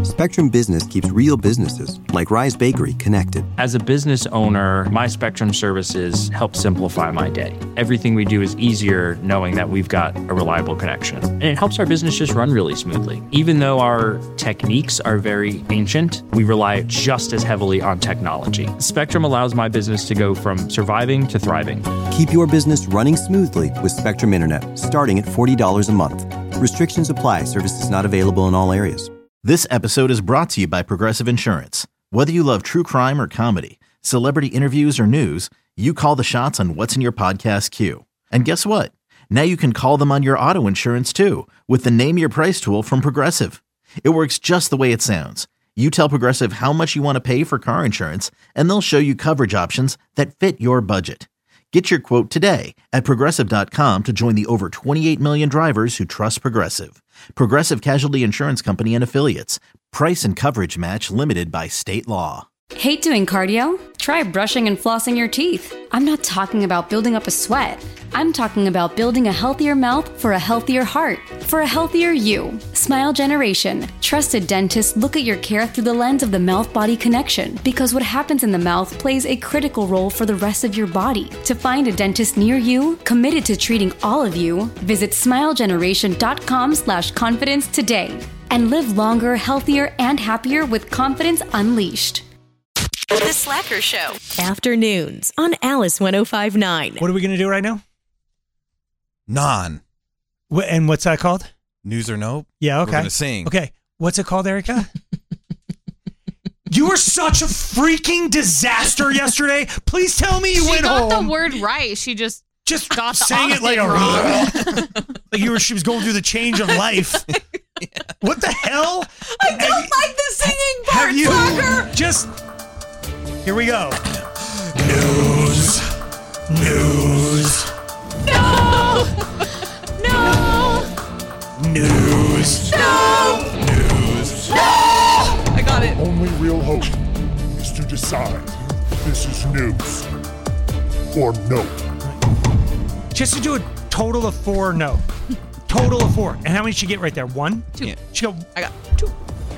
Spectrum Business keeps real businesses, like Rise Bakery, connected. As a business owner, my Spectrum services help simplify my day. Everything we do is easier knowing that we've got a reliable connection. And it helps our business just run really smoothly. Even though our techniques are very ancient, we rely just as heavily on technology. Spectrum allows my business to go from surviving to thriving. Keep your business running smoothly with Spectrum Internet, starting at $40 a month. Restrictions apply. Services not available in all areas. This episode is brought to you by Progressive Insurance. Whether you love true crime or comedy, celebrity interviews or news, you call the shots on what's in your podcast queue. And guess what? Now you can call them on your auto insurance too with the Name Your Price tool from Progressive. It works just the way it sounds. You tell Progressive how much you want to pay for car insurance, and they'll show you coverage options that fit your budget. Get your quote today at Progressive.com to join the over 28 million drivers who trust Progressive. Progressive Casualty Insurance Company and Affiliates. Price and coverage match limited by state law. Hate doing cardio? Try brushing and flossing your teeth. I'm not talking about building up a sweat. I'm talking about building a healthier mouth for a healthier heart, for a healthier you. Smile Generation. Trusted dentists look at your care through the lens of the mouth-body connection, because what happens in the mouth plays a critical role for the rest of your body. To find a dentist near you, committed to treating all of you, visit smilegeneration.com/confidence today. And live longer, healthier, and happier with confidence unleashed. The Slacker Show. Afternoons on Alice 105.9. What are we going to do right now? Non. And what's that called? News or Nope. Yeah, okay. We're going to sing. Okay. What's it called, Erica? You were such a freaking disaster yesterday. Please tell me you went home. She got the word right. She just got the sang it like wrong. Like she was going through the change of life. Yeah. What the hell? I don't like the singing part, Slacker. Just... Here we go. News. News. No. No. News. No. News. No. I got it. Only real hope is to decide this is news or no. Just to do a total of 4 no. Total of 4. And how many did she get right there? 1? 2. Yeah. She got... I got 2.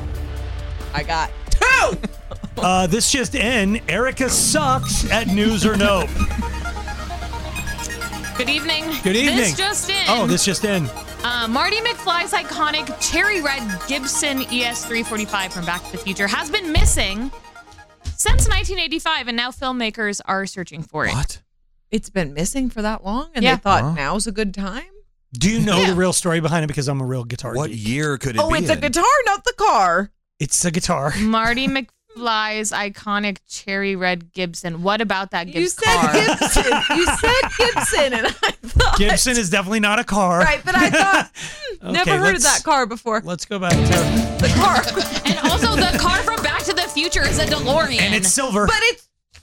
I got 2. This just in. Erica sucks at News or Nope. Good evening. Good evening. This just in. Oh, this just in. Marty McFly's iconic cherry red Gibson ES345 from Back to the Future has been missing since 1985, and now filmmakers are searching for it. What? It's been missing for that long, and they thought now's a good time? Do you know the real story behind it? Because I'm a real guitar What geek. year could it be? Oh, it's a guitar, not the car. It's a guitar. Marty McFly's iconic cherry red Gibson. What about that You Gibson said car? Gibson. You said Gibson, and I thought... Gibson is definitely not a car. Right, but I thought, Okay, never heard of that car before. Let's go back to... The car. And also, the car from Back to the Future is a DeLorean. And it's silver. But it's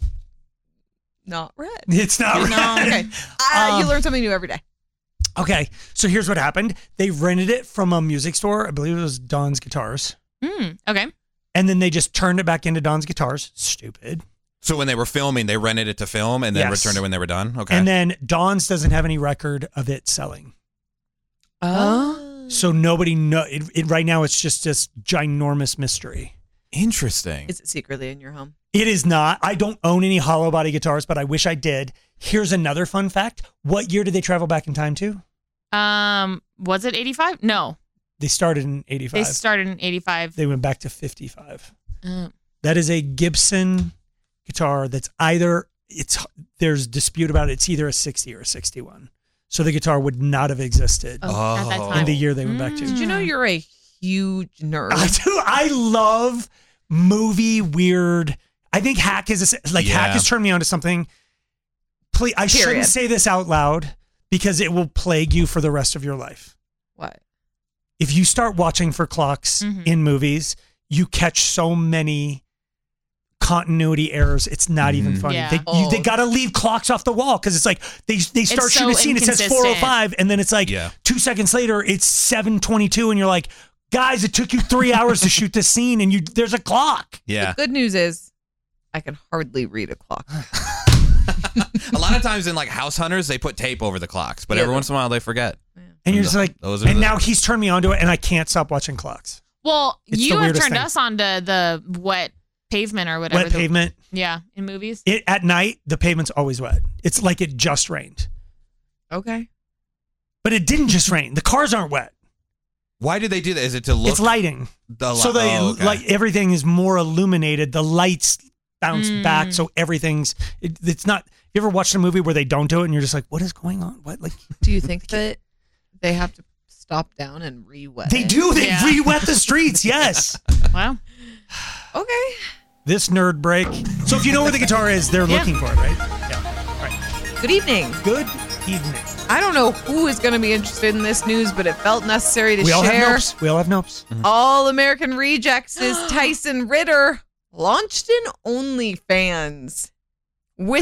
not red. It's not red. No. Okay. You learn something new every day. Okay, so here's what happened. They rented it from a music store. I believe it was Don's Guitars. Okay. And then they just turned it back into Don's Guitars. Stupid. So when they were filming, they rented it to film and then returned it when they were done? Okay. And then Don's doesn't have any record of it selling. Oh. So nobody knows. Right now, it's just this ginormous mystery. Interesting. Is it secretly in your home? It is not. I don't own any hollow body guitars, but I wish I did. Here's another fun fact. What year did they travel back in time to? Was it 85? No. They started in 85. They started in 85. They went back to 55. That is a Gibson guitar that's either, there's dispute about it. It's either a 60 or a 61. So the guitar would not have existed at that time. in the year they went back to. Did you know you're a huge nerd? I do. I love movie weird. I think Hack is Hack has turned me on to something. Please, I shouldn't say this out loud because it will plague you for the rest of your life. What? If you start watching for clocks in movies, you catch so many continuity errers. It's not even funny. Yeah. They got to leave clocks off the wall because it's like they start shooting a scene. It says 4:05, and then it's like 2 seconds later it's 7:22, and you're like, guys, it took you 3 hours to shoot this scene, and there's a clock. Yeah. The good news is, I can hardly read a clock. A lot of times in like House Hunters, they put tape over the clocks, but every once in a while they forget. And you're just like, now he's turned me onto it, and I can't stop watching clocks. Well, It's you the have weirdest turned thing. us on to the wet pavement or whatever. Wet pavement. Yeah, in movies. At night, the pavement's always wet. It's like it just rained. Okay. But it didn't just rain. The cars aren't wet. Why do they do that? Is it to look? It's lighting. So like everything is more illuminated. The lights bounce back, so everything's. It's not. You ever watched a movie where they don't do it, and you're just like, "What is going on? What?" Like, do you think that they have to stop down and re-wet? They do. They re-wet the streets. Yes. Wow. Okay. This nerd break. So if you know where the guitar is, they're looking for it, right? Yeah. All right. Good evening. Good evening. I don't know who is going to be interested in this news, but it felt necessary to We all have share. nopes. We all have nopes. All American Rejects' Tyson Ritter launched an OnlyFans with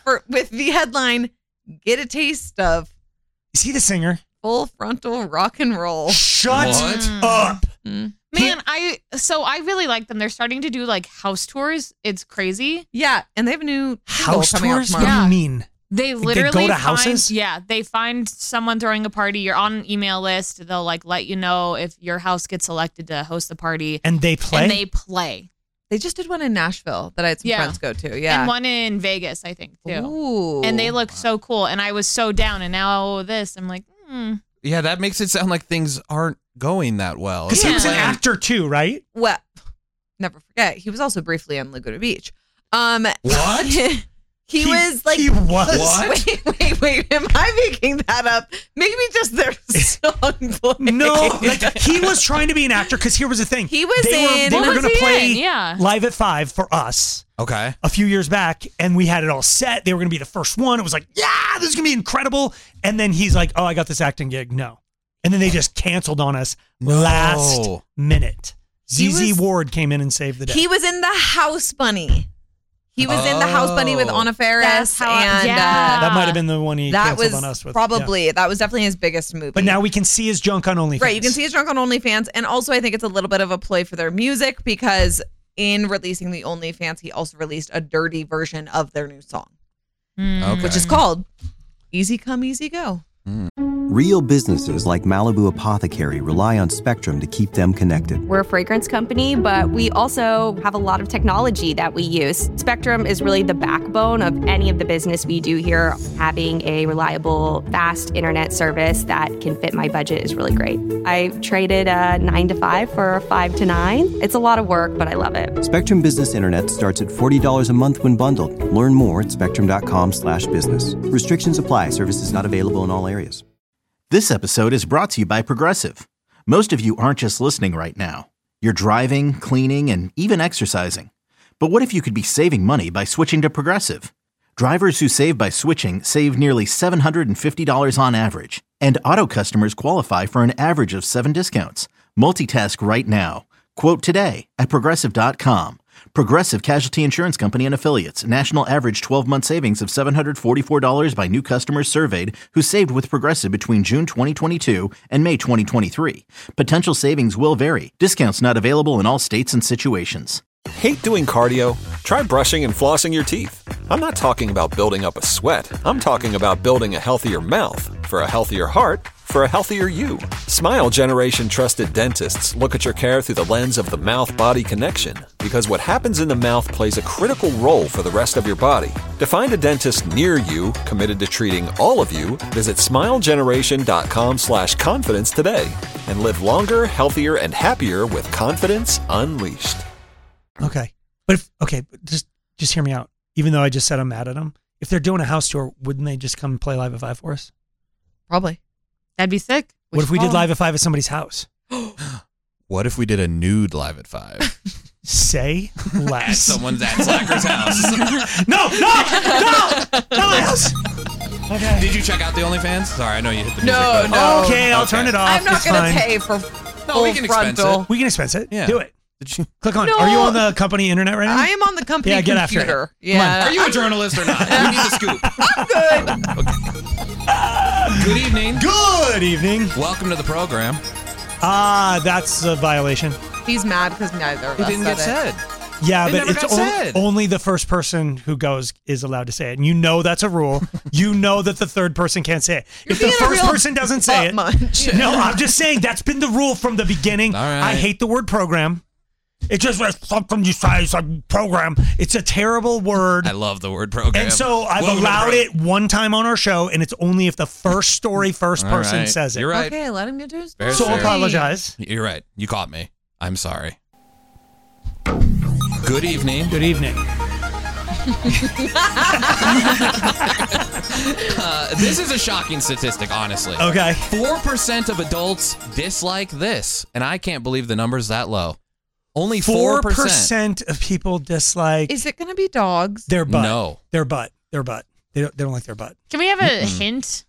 the headline "Get a taste of." Is he the singer? Full frontal rock and roll. Shut up. Man, I really like them. They're starting to do like house tours. It's crazy. Yeah, and they have a new House coming out tours? tomorrow. What do you mean? They Like, literally they go to find, houses? Yeah, they find someone throwing a party. You're on an email list. They'll like let you know if your house gets selected to host the party. And they play? And they play. They just did one in Nashville that I had some friends go to. Yeah. And one in Vegas, I think, too. Ooh. And they look so cool. And I was so down. And now this, I'm like, Yeah, that makes it sound like things aren't going that well. Because he was an actor too, right? Well, never forget, he was also briefly on Laguna Beach. What? He was like, he was? Wait, am I making that up? Maybe just their song play. No, like he was trying to be an actor because here was the thing. He was they in. were What going was to he play in? Yeah. Live at 5 for us. Okay. A few years back, and we had it all set. They were going to be the first one. It was like, yeah, this is going to be incredible. And then he's like, oh, I got this acting gig. No. And then they just canceled on us last minute. ZZ Ward came in and saved the day. He was in The House Bunny. He was in The House Bunny with Anna Faris. That's how and that might have been the one he that canceled was on us with. probably yeah. that was definitely his biggest movie. But now we can see his junk on OnlyFans. Right, you can see his junk on OnlyFans, and also I think it's a little bit of a play for their music because in releasing the OnlyFans, he also released a dirty version of their new song, which is called "Easy Come, Easy Go." Real businesses like Malibu Apothecary rely on Spectrum to keep them connected. We're a fragrance company, but we also have a lot of technology that we use. Spectrum is really the backbone of any of the business we do here. Having a reliable, fast internet service that can fit my budget is really great. I traded a 9 to 5 for a 5 to 9. It's a lot of work, but I love it. Spectrum Business Internet starts at $40 a month when bundled. Learn more at spectrum.com/business. Restrictions apply. Services not available in all areas. This episode is brought to you by Progressive. Most of you aren't just listening right now. You're driving, cleaning, and even exercising. But what if you could be saving money by switching to Progressive? Drivers who save by switching save nearly $750 on average. And auto customers qualify for an average of 7 discounts. Multitask right now. Quote today at Progressive.com. Progressive Casualty Insurance Company and Affiliates. National average 12-month savings of $744 by new customers surveyed who saved with Progressive between June 2022 and May 2023. Potential savings will vary. Discounts not available in all states and situations. Hate doing cardio? Try brushing and flossing your teeth. I'm not talking about building up a sweat. I'm talking about building a healthier mouth for a healthier heart for a healthier you. Smile Generation trusted dentists look at your care through the lens of the mouth-body connection because what happens in the mouth plays a critical role for the rest of your body. To find a dentist near you committed to treating all of you, visit smilegeneration.com/confidence today and live longer, healthier, and happier with confidence unleashed. Okay. But just hear me out. Even though I just said I'm mad at them, if they're doing a house tour, wouldn't they just come and play Live at 5 for us? Probably. That'd be sick. What if we did Live at 5 at somebody's house? What if we did a nude Live at 5? Say less. Someone's at Slacker's house. No, my house. Okay. Did you check out the OnlyFans? Sorry, I know you hit the music No, button. no. Okay, I'll turn it off. I'm not It's going to fine. pay for No, we can expense frontal. it. We can expense it. Yeah. Do it. Did you? Click on. No. Are you on the company internet right now? I am on the company Yeah, get after it. computer. Come on. Yeah. Are you a journalist or not? We need the scoop. I'm good. Good evening. Good evening. Welcome to the program. That's a violation. He's mad because neither of It us didn't get said it. said. Yeah, It but never it's got said. only the first person who goes is allowed to say it. And you know that's a rule. You know that the third person can't say it. If the first person doesn't say it. No, I'm just saying that's been the rule from the beginning. All right. I hate the word program. It just was something you say, it's a program. It's a terrible word. I love the word program. And so I've allowed it one time on our show, and it's only if the first person right. says it. You're right. Okay, let him get to his Very So fair. apologize. You're right. You caught me. I'm sorry. Good evening. Good evening. This is a shocking statistic, honestly. Okay. 4% of adults dislike this, and I can't believe the number's that low. Only 4%. 4% of people dislike Is it going to be dogs? their butt. No. Their butt. Their butt. They don't like their butt. Can we have a hint?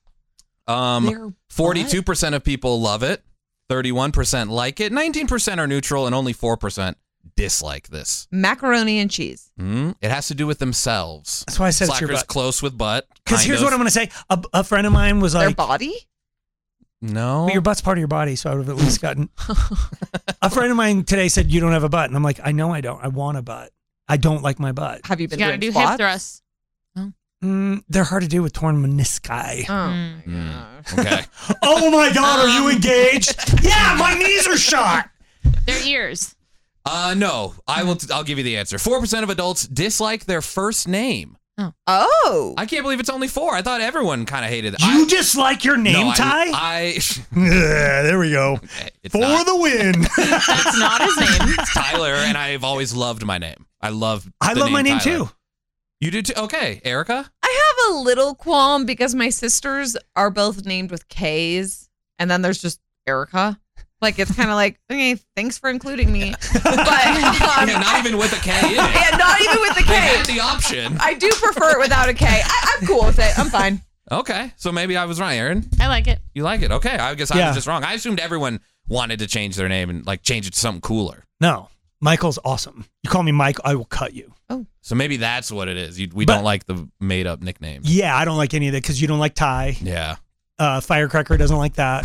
42% of people love it. 31% like it. 19% are neutral, and only 4% dislike this. Macaroni and cheese. It has to do with themselves. That's why I said it's your Slacker's butt. close with butt. Because kind here's of. what I'm going to say. A friend of mine was like... Their body? No. But your butt's part of your body, so I would have at least gotten... A friend of mine today said, you don't have a butt. And I'm like, I know I don't. I want a butt. I don't like my butt. Have you been You gotta doing do hip squats? thrusts. They're hard to do with torn menisci. Okay. Oh my God, are you engaged? Yeah, my knees are shot. Their ears. No. I'll give you the answer. 4% of adults dislike their first name. Oh. I can't believe it's only 4. I thought everyone kind of hated it. You dislike your name, No, Ty? Yeah, there we go. It's For not. the win. That's not his name. It's Tyler, and I've always loved my name. I love my name Tyler. too. You do too? Okay. Erica? I have a little qualm because my sisters are both named with K's, and then there's just Erica. Like, it's kind of like, okay, thanks for including me. But Yeah, not even with a K in it. Yeah, not even with the K. They had the option. I do prefer it without a K. I'm cool with it. I'm fine. Okay. So maybe I was wrong, Aaron. I like it. You like it? Okay. I guess I Yeah. was just wrong. I assumed everyone wanted to change their name and like change it to something cooler. No, Michael's awesome. You call me Mike, I will cut you. Oh. So maybe that's what it is. We don't like the made up nicknames. Yeah, I don't like any of that because you don't like Ty. Yeah. Firecracker doesn't like that.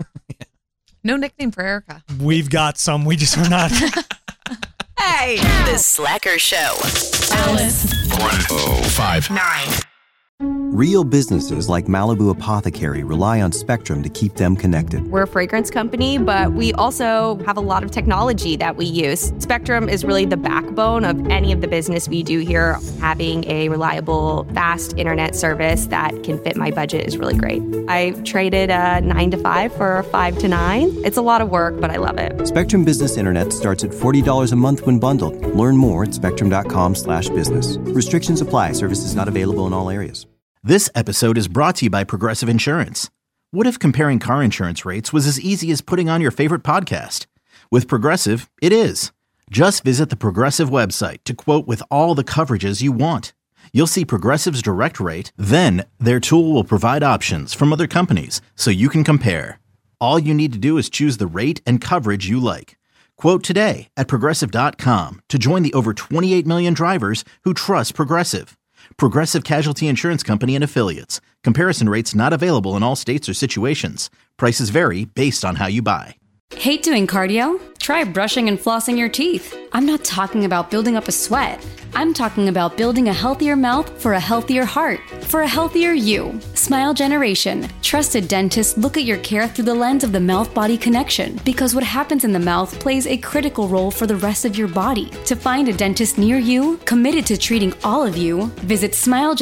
No nickname for Erica. We've got some. We just are not. Hey. The Slacker Show. Alice. 1059. Real businesses like Malibu Apothecary rely on Spectrum to keep them connected. We're a fragrance company, but we also have a lot of technology that we use. Spectrum is really the backbone of any of the business we do here. Having a reliable, fast internet service that can fit my budget is really great. I traded a 9 to 5 for a 5 to 9. It's a lot of work, but I love it. Spectrum Business Internet starts at $40 a month when bundled. Learn more at spectrum.com/business. Restrictions apply. Services not available in all areas. This episode is brought to you by Progressive Insurance. What if comparing car insurance rates was as easy as putting on your favorite podcast? With Progressive, it is. Just visit the Progressive website to quote with all the coverages you want. You'll see Progressive's direct rate, then their tool will provide options from other companies so you can compare. All you need to do is choose the rate and coverage you like. Quote today at Progressive.com to join the over 28 million drivers who trust Progressive. Progressive Casualty Insurance Company and Affiliates. Comparison rates not available in all states or situations. Prices vary based on how you buy. Hate doing cardio? Try brushing and flossing your teeth. I'm not talking about building up a sweat. I'm talking about building a healthier mouth for a healthier heart, for a healthier you. Smile Generation. Trusted dentists look at your care through the lens of the mouth-body connection because what happens in the mouth plays a critical role for the rest of your body. To find a dentist near you, committed to treating all of you, visit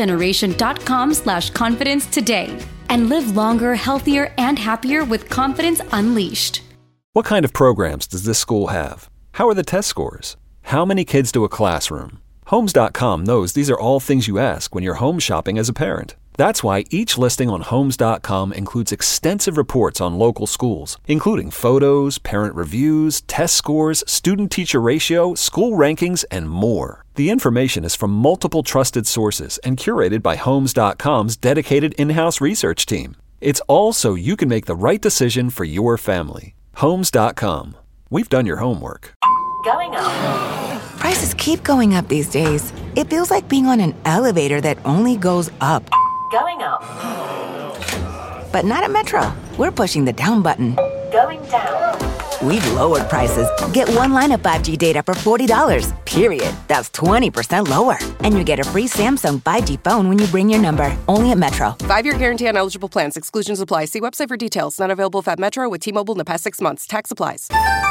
smilegeneration.com/confidence today and live longer, healthier, and happier with confidence unleashed. What kind of programs does this school have? How are the test scores? How many kids do a classroom? Homes.com knows these are all things you ask when you're home shopping as a parent. That's why each listing on Homes.com includes extensive reports on local schools, including photos, parent reviews, test scores, student-teacher ratio, school rankings, and more. The information is from multiple trusted sources and curated by Homes.com's dedicated in-house research team. It's all so you can make the right decision for your family. Homes.com. We've done your homework. Going up. Prices keep going up these days. It feels like being on an elevator that only goes up. Going up. But not at Metro. We're pushing the down button. Going down. we've lowered prices. Get one line of 5G data for $40, period. That's 20% lower. And you get a free Samsung 5G phone when you bring your number. Only at Metro. 5-year guarantee on eligible plans. Exclusions apply. See website for details. Not available if at Metro with T-Mobile in the past 6 months. Tax applies.